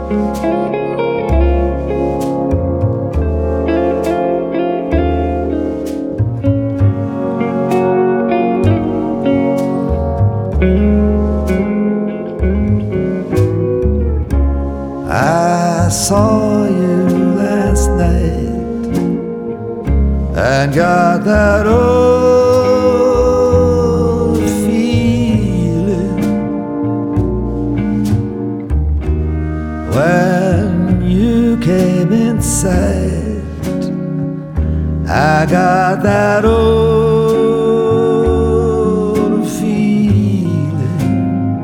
I saw you last night and got that old feeling when you came inside. I got that old feeling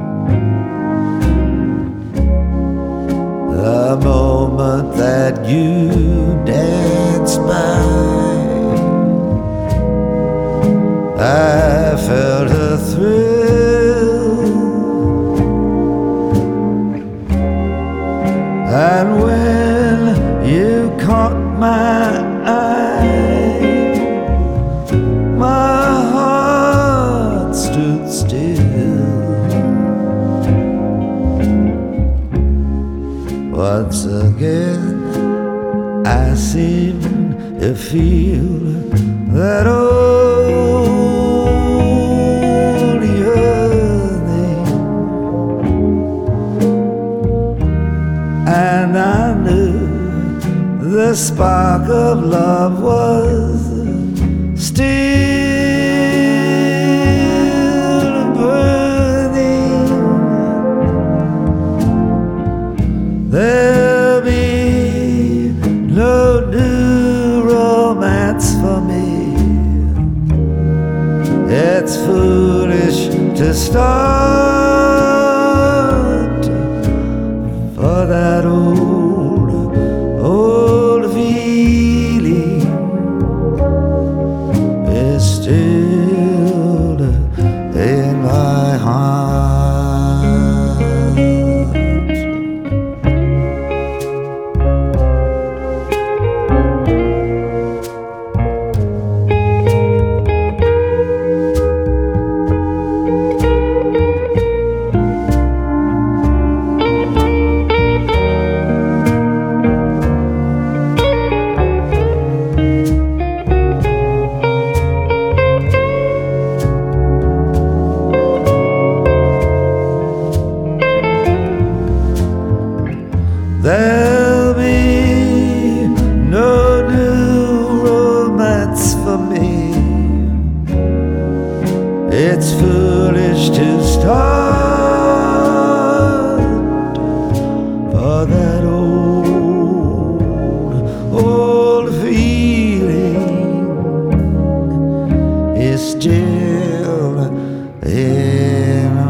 the moment that you danced by. I felt a thrill, and when you caught my eye, my heart stood still. Once again I seem to feel that old yearning, and I knew the spark of love was still burning. There'll be no new romance for me. It's foolish to start, for that old feeling is still in my heart. There'll be no new romance for me. It's foolish to start, for that old feeling is still in